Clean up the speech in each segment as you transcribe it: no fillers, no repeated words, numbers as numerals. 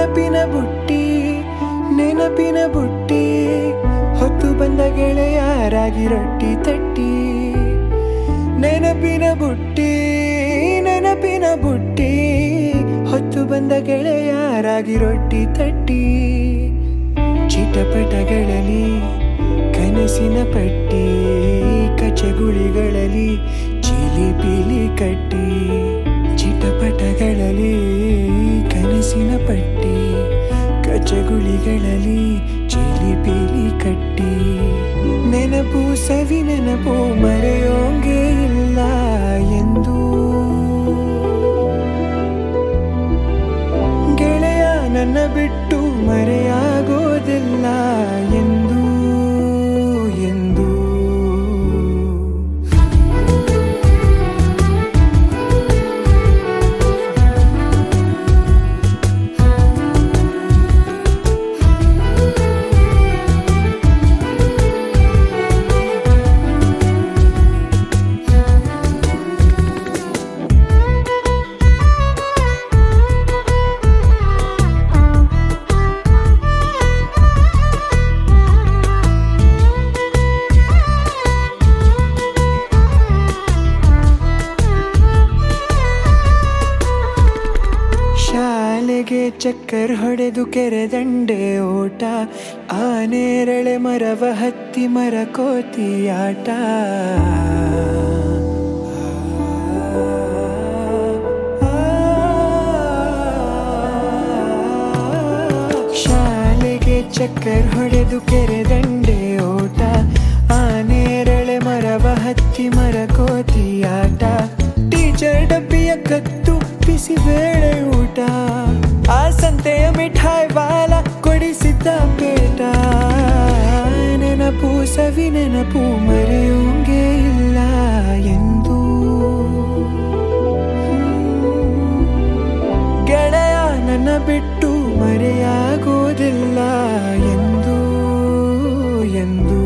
ನೆನಪಿನ ಬುಟ್ಟಿ ನೆನಪಿನ ಬುಟ್ಟಿ ಹೊತ್ತು ಬಂದ ಗೆಳೆಯರಾಗಿ ರೊಟ್ಟಿ ತಟ್ಟಿ ನೆನಪಿನ ಬುಟ್ಟಿ ನೆನಪಿನ ಬುಟ್ಟಿ ಹೊತ್ತು ಬಂದ ಗೆಳೆಯರಾಗಿ ರೊಟ್ಟಿ ತಟ್ಟಿ ಚಿಟಪಟಗಳಲ್ಲಿ ಕನಸಿನ ಪಟ್ಟಿ ಕಚಗುಳಿಗಳಲ್ಲಿ ಚಿಲಿಪಿಲಿ ಕಟ್ಟಿ ಚಿಟಪಟಗಳಲ್ಲಿ ಕನಸಿನ ಪಟ್ಟಿ ಕಚಗುಳಿಗಳಲ್ಲಿ ಚಿಲಿಪಿಲಿ ಕಟ್ಟಿ ನೆನಪು ಸವಿ ನೆನಪು ಮರೆಯೋಂಗೆ ಇಲ್ಲ ಎಂದು ಗೆಳೆಯ ನನ್ನ ಬಿಟ್ಟು ಮರೆಯಾಗೋದಿಲ್ಲ ಎಂದು ಎಂದು ಶಾಲೆಗೆ ಚಕ್ಕರ್ ಹೊಡೆದು ಕೆರೆದಂಡೆ ಓಟ ಆನೆರಳೆ ಮರವ ಹತ್ತಿ ಮರ ಕೋತಿ ಆಟ ಶಾಲೆಗೆ ಚಕ್ಕರ್ ಹೊಡೆದು ಕೆರೆದಂಡೆ ಓಟ ಆನೆರಳೆ ಮರವ ಹತ್ತಿ ಮರ ಕೋತಿ ಆಟ ಟೀಚರ್ ಡಬ್ಬಿಯ ಕತ್ತು ಬಿಸಿ ಬೇಳೆ ಊಟ ಆ ಸಂತೆಯ ಮಿಠಾಯಿ ಬಾಲ ಕೊಡಿಸಿದ್ದ ಪೇಟ ನೆನಪು ಸವಿ ನೆನಪು ಮರೆಯೋಂಗೆ ಇಲ್ಲ ಎಂದು ಗೆಳೆಯ ನನ್ನ ಬಿಟ್ಟು ಮರೆಯಾಗೋದಿಲ್ಲ ಎಂದು ಎಂದು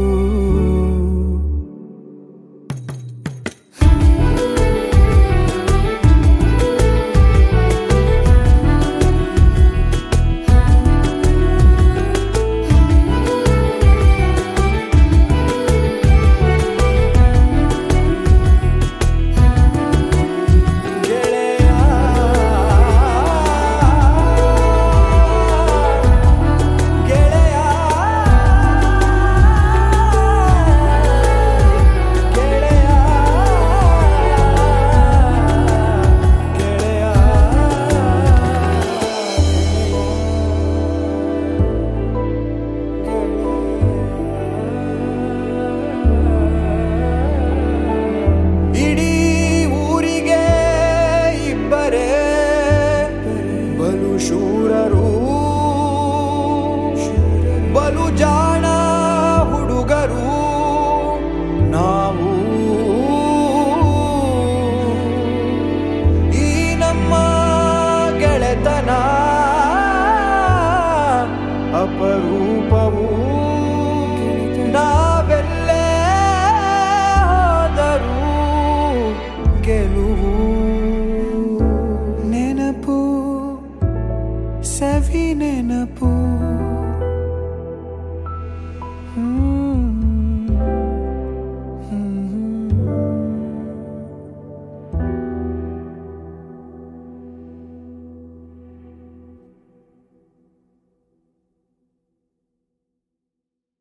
ಶೂರರು ಬಲು ಜಾಣ ಹುಡುಗರು ನಾವು ಈ ನಮ್ಮ ಗೆಳೆತನ ಅಪರೂಪವು ನಾವೆಲ್ಲೇ ಹೋದರೂ ಗೆಲುವು ನೆನಪು ಸವಿ ನೆನಪು